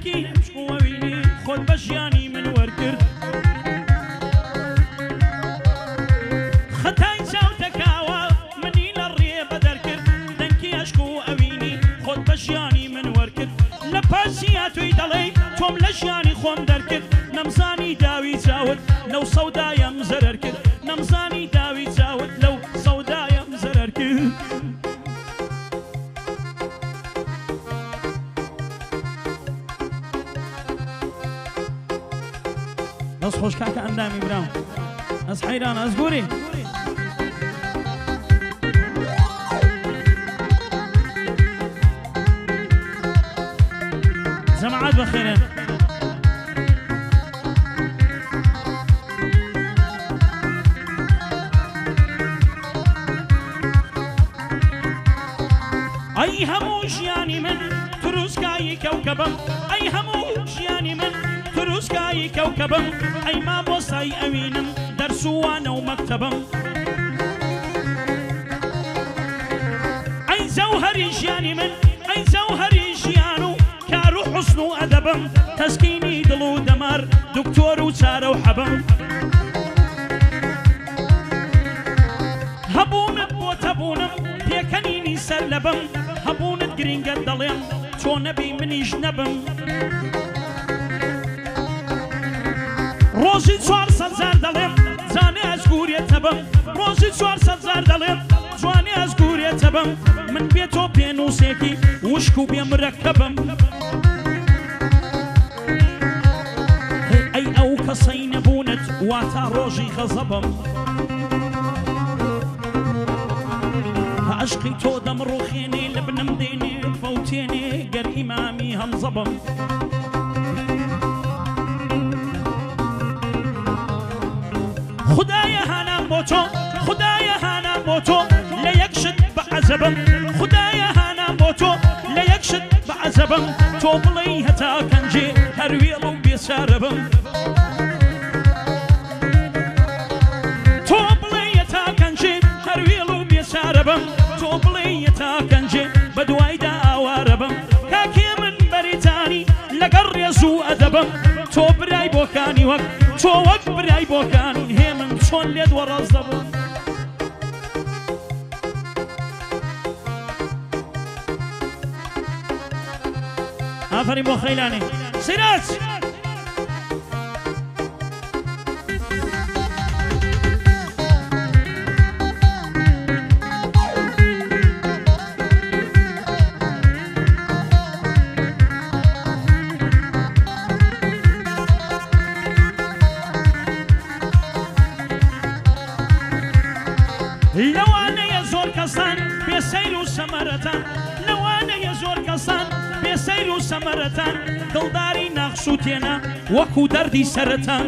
دەنکی ئەمشکووەوینی خۆت بە ژیانی من وەرگرت خەتای چاوتەکاوە منی لە ڕێ بەدەرکرد دەنکی ئەشکو ئەوینی خۆت بە ژیانی من وەرگرت لە پاسیا توی دەڵێ تۆم لە ژیانی خۆم دەرکرد نەمزانی داوی چاوت لەو سەودایم زەرەر کرد نەمزانی داوی چاوت لەو سەودایم زەرەر کرد دەست خۆش کاکە ئەندامی براو ئەس حەیران ئەس گووری جەماعەت بەخێرن ئەی هەموو ژیانی من تروسکایی کەوکەبم ئەی هەموو ژیانی من تروسکایی کەوکەبم ئەی مامۆستای ئەوینم دەرسووانە و مەکتەبم ئەی زەوهەری ژیانی من ئەی زەوهەری ژیان و کار و حوسن و ئەدەبم تەسکینی دڵ و دەمار دکتۆر و چارە و حەبم هەبوونت بۆ تەبوونم پێکەنینی سەر لەبم هەبوونت گرینگە دەڵێم تۆ نەبی منیش نەبم ڕۆژی 400 زار دەڵێم جانێ ئەزگورێتە بم ڕۆژی 400 زار دەڵێم جوانێ ئەزگورێتە بم من بێ تۆ پێنووسێکی وشک و بێمرەکەبم ئەی ئەو کەسەی نەبوونت واتە ڕۆژی خەزەبم عشقی تۆ دەمڕۆخێنێ لە بنم دێنێ فەوتێنێ گەر ئیمامی هەمزەبم خدایە هانام بۆ تۆ خدایە هانام بۆ تۆ لە یەک شت بە عەزەبم خدایە هانام بۆ تۆ لە یەک شت بە عەزەبم تۆ بڵێ هەتا کەنجێ هەروێڵ و بێچارە بم تۆ بڵێ هەتا کەنجێ هەروێڵ و بێچارە بم تۆ بڵێ هەتا کەنجێ بە دوایدا ئاوارە بم کاکێ من بەریتانی لەگەڵ ڕێز و ئەدەبم تۆ برای بۆکانی وەک تۆ وەک برای بۆکانی هێ من چۆن لێت وەڕاز دەبم ئافەرین بۆ خەیلانی سیراج لەوانەیە زۆر کەسان بێسەیر و سەمەرەتان لەوانەیە زۆر کەسان بێسەیر و سەمەرەتان دڵداری ناخش و تێنە وەکو دەردی سەرەتان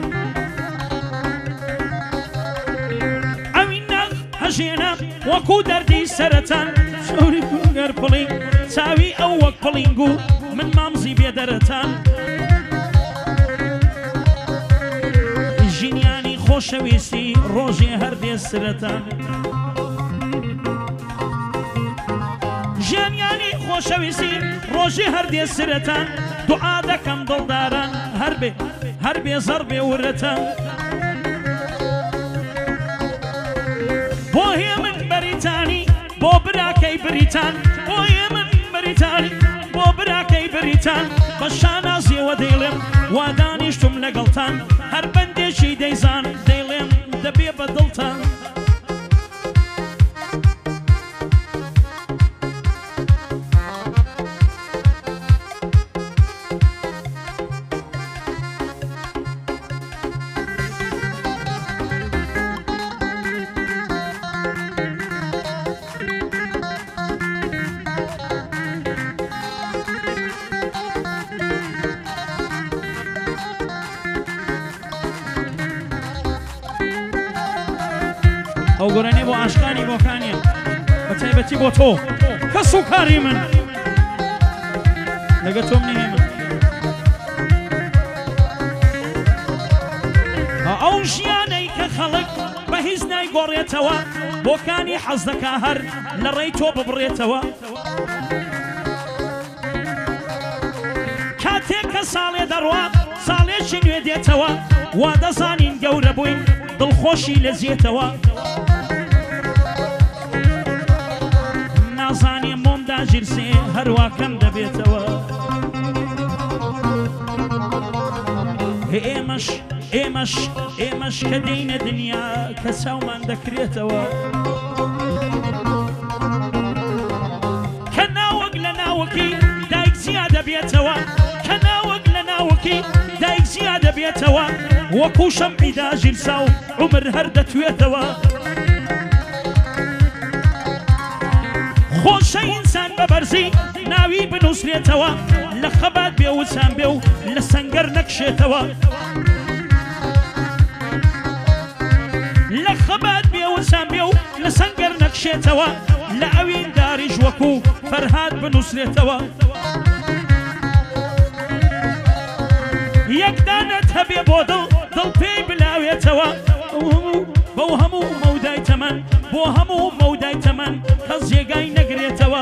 ئەوی ناخ هەژێنە وەکو دەردی سەرەتان شەوری گەر پڵی چاوی ئەو وەک پڵینگ و من مامزی بێدەرەتان ژینیانی خۆشەویستی ڕۆژێ هەردێ سرەتان ژیانیانی خۆشەویستی ڕۆژێ هەردێ سرەتان دوعا دەکەم دڵداران هەر بێ زەڕ بێ ورەتان بۆ هێ من بەریتانی بۆ براکەی بریتان بۆ هێ من بەریتانی بۆ براکەی بریتان بە شانازیەوە دەیڵێم وا دانیشتم لەگەڵتان هەر بەندێکی دەیزان دەیڵێم دەبێ بە دڵتان ئەو گۆرانێ بۆ عاشقانی بۆکانیە بە تایبەتی بۆ تۆ کەس و کاری من لەگە تۆم نهێ من ئەو ژیانەی کە خەڵک بە هیچ نایگۆڕێتەوە بۆکانی حەز دەکا هەر لە ڕێی تۆ ببڕێتەوە ساڵێ دەڕوا ساڵێکی نوێ دێتەوە وا دەزانین گەورە بووین دڵخۆشی لە زیێتەوە نازانێ مۆمدا ژیرسێ هەروە کەم دەبێتەوە ئێمەش کە دەینە دنیا کە چاومان دەکرێتەوە کە ناوەک لە ناوەکی دایک زیادە بێتەوە کە ناوەک لە ناوەکی دایک زیادە بێتەوە وەکو شەمعیدا ژیرسا و عومر هەر دەتوێتەوە خۆشە ئینسان بە بەرزی ناوی بنووسرێتەوە لە خەبات بێ وسان بێ و لە سەنگەر نەکشێتەوە لە خەبات بێ وسان بێ و لە سەنگەر نەکشێتەوە لە ئەوین داریش وەکو فەرهاد بنووسرێتەوە یەکدانت هەبێ بۆ دڵ پێی بلاوێتەوە بۆ هەموو مەودای تەمەن بۆ هەموو مەودای تەمەن کەس جێگای نەگرێتەوە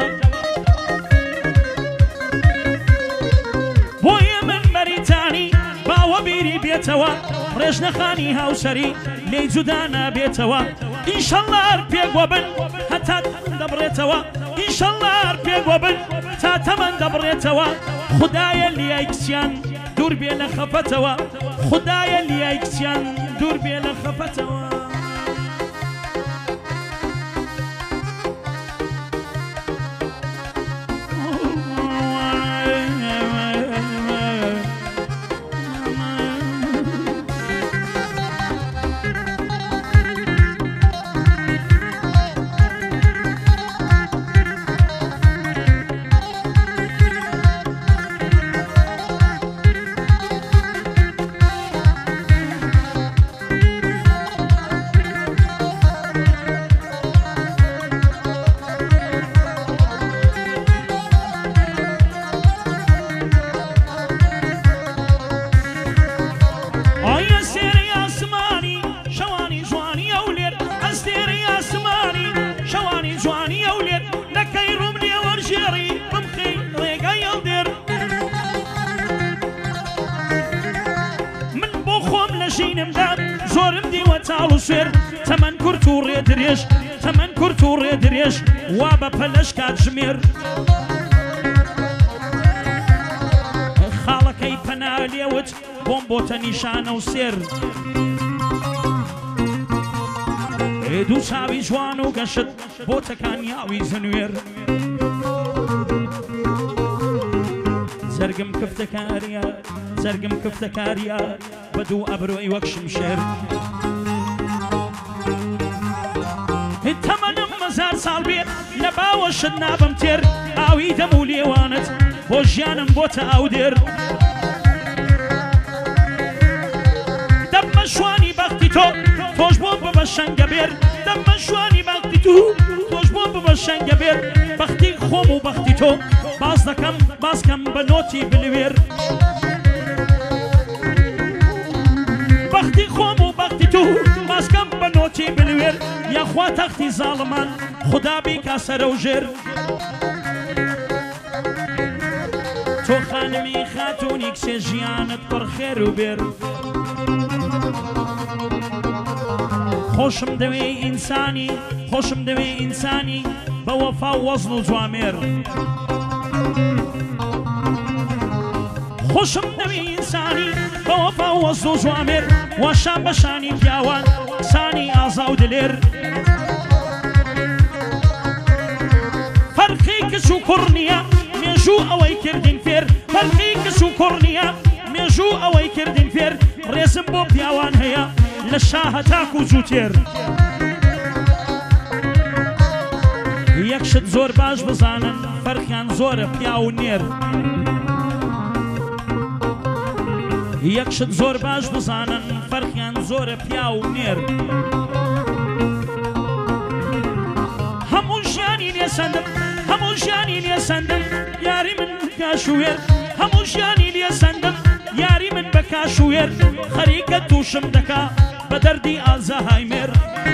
بۆیە من مەریتانی باوە بیری بێتەوە ڕێژنەخانی هاوسەری لێی جودا نابێتەوە ئینشەڵڵا هەر پێگوە بن هەتا دەبڕێتەوە ئینشەڵڵا هەر پێگوە بن تا تەمەن دەبڕێتەوە خودایە لیای کچیان دوور بێ لە خەفەتەوە خودایە لیای کچیان دوور بێ لە خەفەتەوە زۆرم دیوە چاڵ و سوێر تەمەن کورت و ڕێدرێژ تەمەن کورت و ڕێدرێژ وا بە پەلەش کات ژمێر خاڵەکەی پەنا لێوت بۆم بۆتە نیشانە و سێر دوو چاوی جوان و گەشت بۆتە کانیاوی زنوێر زەرگم کفتەکاریە زەرگم کفتەکاریە بە دوو ئەبرۆی وەک شمشێر تەمەنم مەزار ساڵ بێ لە باوەشت نابم تێر ئاوی دەم و لێوانت بۆ ژیانم بۆتە ئاو دێر دەممە شوانی بەختی تۆ تۆش بۆم ببە شەنگە بێر دەممە شوانی بەختی تو تۆش بۆم ببە شەنگە بێر بەختی خۆم و بەختی تۆ باز دەکەم باسکەم بە نۆتی بلوێر بەختی خۆم و بەختی تو باسکەم بە نۆتی بلوێر یاخوا تەختی زاڵمان خدا بیکا سەرە و ژێر تۆ خانمی خاتونی کسێ ژیانت پڕ خێر و بێر خۆشم دەوێ ئینسانی خۆشم دەوێ ئینسانی بە وەفا و وەزن و جوامێر خۆشم دەوێ ئینسانی بە وەفا و وەزن و جوامێر واشان بەشانی پیاوان سانی ئازا و دلێر فەرقی کچ و کوڕ نییە مێژوو ئەوەی کردین فێر فەرقی کچ و کوڕ نییە مێژوو ئەوەی کردین فێر ڕێزم بۆ پیاوان هەیە لە شاهە تاک و جووتێر یەکشت زۆر باش بزانن فەرقیان زۆرە پیا و نێر یەکشت زۆر باش بزانن فەرقیان زۆرە پیا و نێر هەموو ژیانی لێسەندم هەموو ژیانی لێسەندم یاری من کاشوێر هەموو ژیانی لێسەندم یاری من بە کاشوێر خەریکە تووشم دەکا بە دەردی ئازەهایمێر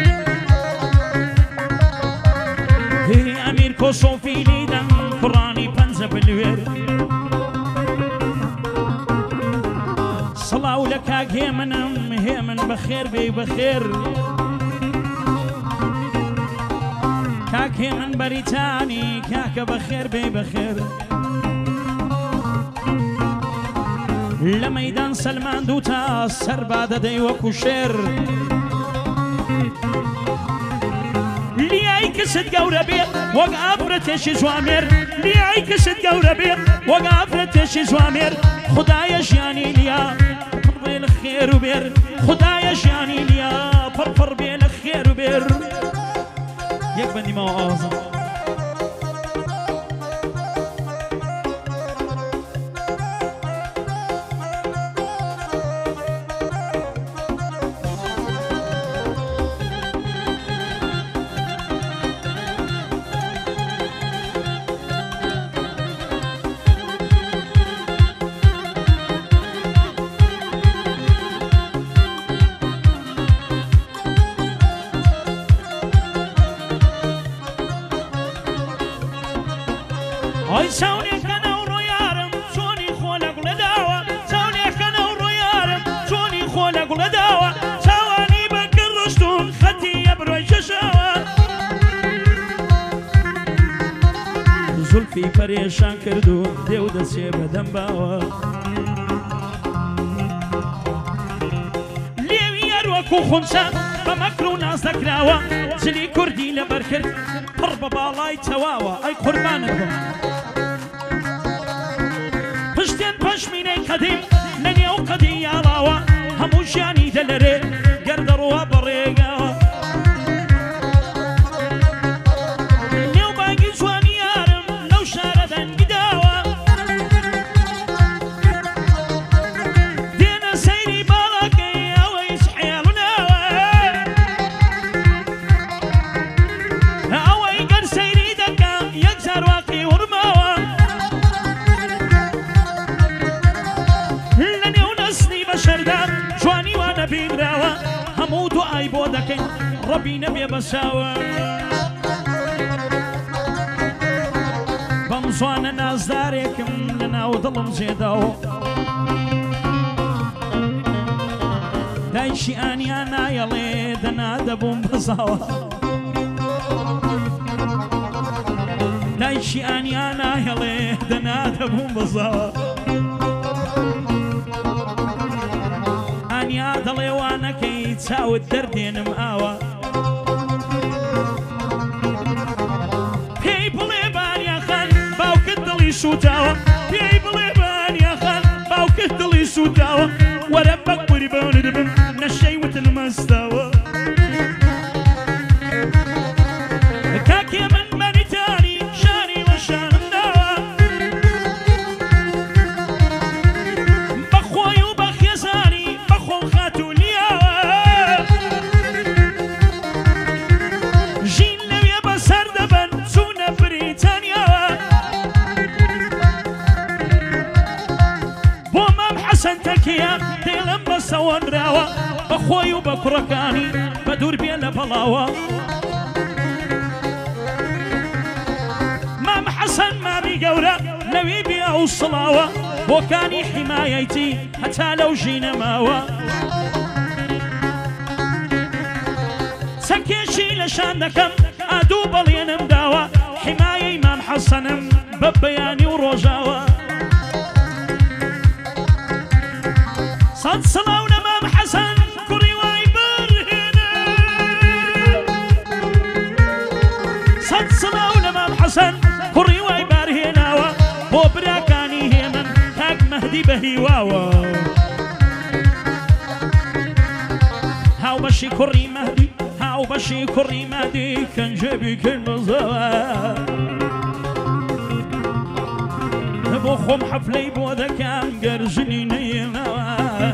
ئەمیر کۆسۆفی لێدەم کوڕانی پەنجە بلوێر هاو لكاك هيمن بخير بي بخير كاك هيمن بريتاني كاك بخير بي بخير لميدان سلمان دوتا سربادة دي وكو شير لياي كسد قورة بير وقافرتش زوامير لياي كسد قورة بير وقافرتش زوامير خدايا جاني ليا فرفر الخير وبير خدايا جاني ليا فرفر بين الخير وبير يك بني موازن هاي ساوني كان وريارم سوني خولك لداوة ساوني كان وريارم سوني خولك لداوة سواني بكر رشتون ختي يبرو ششاوة زلفي فريشان كردو ديو دسي بدن باوة ليوي يروكو خمسة بمكرو ناس ذكراوة زلي كردي لبركر قرب بالاي تواوة اي قربانكم پشتین پشمینه قدیم لنیو قدی یالاوا هموشانی دلره گردروا بریگا نیو باگی جوانی یارم لو شاردن گداوا دینا سیری بالاکی اویس حیالناوا اوی گر سیری دکا یکزار واقی ورماوا جواني وانا بيمراوة هموت واي بودك ربي نبي بساوة بمصوان الناس داريكم لنا وظلم زيدو دايشي اني انا يلي دنا دبون بساوة دايشي اني انا يلي دنا دبون بساوة يا ضلي وانا كي تساوي الدردين مقاوى people يبان يا خان باوك الدلي سوتاوى people يبان يا خان باوك الدلي سوتاوى وربك وربان دبن نشيوة المستوى كاكي من مريتاني شاني وشان النوى بخوي وبخ يساني خاتو ليا جين لو يبا سردبن سونا بريطانيا بومام حسن تكيا ديلم بسوان راوا بخوي وبكركاني بدور بيلا بلاوا مام حسن ما بيقورا لو يبي اوصلاوا وكاني حمايتي حتى لو جينا ماوا سكيشي لشانكم ادوب الينم داوا حماية امام حسنم ببياني وروجاوا صد صلاون امام حسن كوري وايبر هنا صد صلاون امام حسن كوري وايبر هنا وبراكاني هيمن كاك مهدي بهيواوا هاو بشي كوري مهدي هاو بشي كوري مهدي كان جيبي كلمة زوا بوخم حفلي بوذا كان قرجني نينا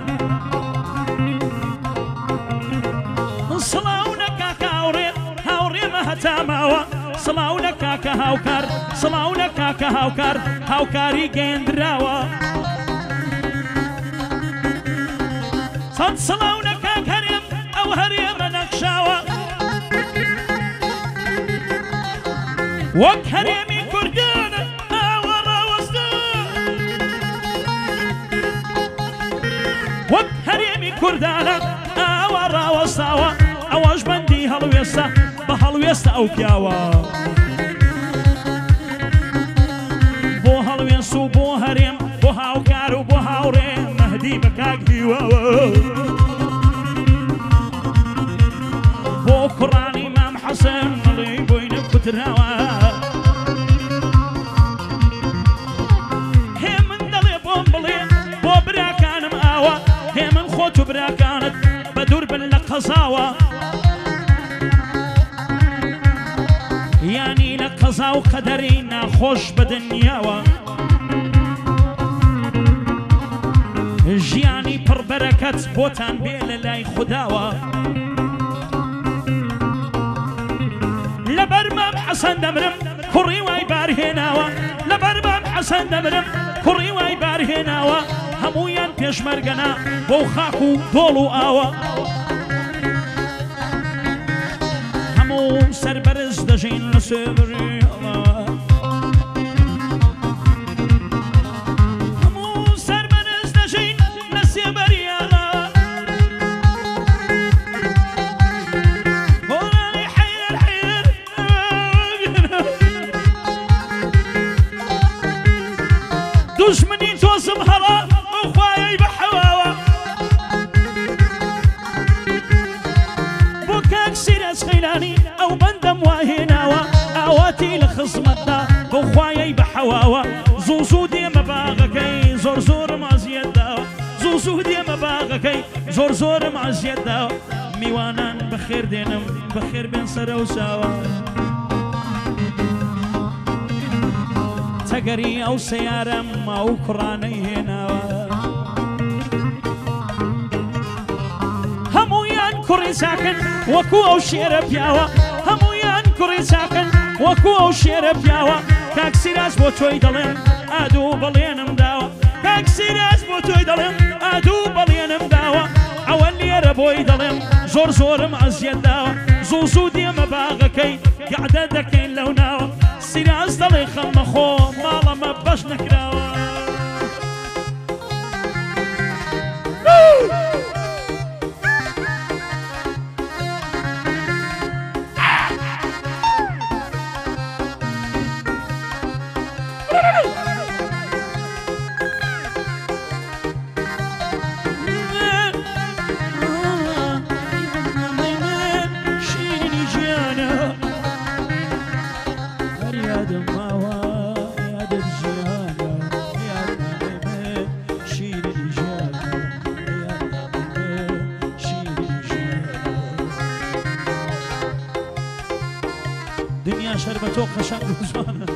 صلاونا كاكا هاوري مهتاماوا صلاونا كاكا هاوكار صلاونا كاكا هاوكار هاوكاري جندراوا صد صلاونا كاكا هريم او هريم نقشاوا وك هريمي كردانا اورا وسطا وك کوردانە ئاوا ڕاوەستاوە ئەوەش بەندی هەڵوێستا بە هەڵوێستا ئەو پیاوە بۆ هەڵوێنس و بۆ هەرێم بۆ هاوکار و بۆ هاوڕێم مەهدی بە کاک هیواوە بۆ کوڕانی مام حەسەن مەڵێ بۆی نەکوتراوە هێ من دەڵێ بۆم بڵێ بۆ براکانم ئاوە هێ من خۆت و براکانت بە دوور بن لە قەزاوە یانی لە قەزا و قەدەری ناخۆش بە دنیاوە ژیانی پڕبەرەکەت بۆتان بێ لە لای خودداوە لەبەر مام حەسەن دەمرم کوڕی وای بارهێناوە لەبەر مام حەسەن دەمرم کوڕی وای بارهێناوە هەموویان پێشمەرگەنا بۆ خاک و دۆڵ و ئاوە هەموو سەربەرز دەژین لە سێبری هەموو سەربەرز دەژین لە سێبەریاڵە هۆڵی حەیر حەیر دوژمنی تۆزم هەڵا ئەو خوایەی بە حەواوە بۆ کاک سیرەج خەیلانی ئەو بەندەم واهێناوە ئاواتی لە خزمەتدا بۆ خوایەی بە حەواوە زوو زوو دێمە باغەکەی زۆر زۆرم ئازیەت داوە زوو زوو دێمە باغەکەی زۆر زۆرم ئازیەت داوە میوانان بەخێر دێنم بەخێر بێن سەرە و چاوە تەگەری ئەو سەیارەم ئەو کوڕانەی هێناوە هەموویان کوڕی چاکن وەکو ئەو شێرە پیاوە هەموویان کوڕی چاکن وەکو ئەو شێرە پیاوە کاک سیراج بۆ تۆی دەڵێن ئادوو بەڵێنم داوە کاک سیراج بۆ تۆی دەڵێن ئادوو بەڵێنم داوە ئەوە لێرە بۆی دەڵێم زۆر زۆرم ئەزیەت داوە زوو زوو دێمە باغەکەی گەعدە دەکەین لەو ناوە سیراج دەڵێ خەمە خۆ ماڵەمە بەش نەکراوە دنیا شەر بە تۆ قەشەنگ و جوانە